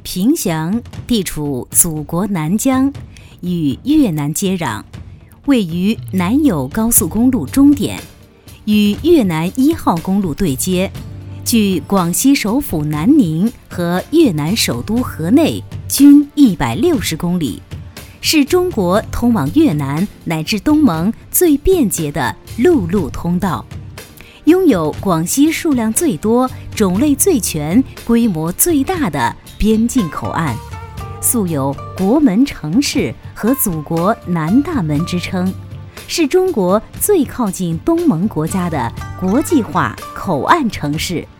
凭祥地处祖国南疆，与越南接壤，位于南友高速公路终点，与越南1号公路对接，距广西首府南宁和越南首都河内均160公里，是中国通往越南乃至东盟最便捷的陆路通道，拥有广西数量最多、种类最全、规模最大的边境口岸，素有国门城市和祖国南大门之称，是中国最靠近东盟国家的国际化口岸城市。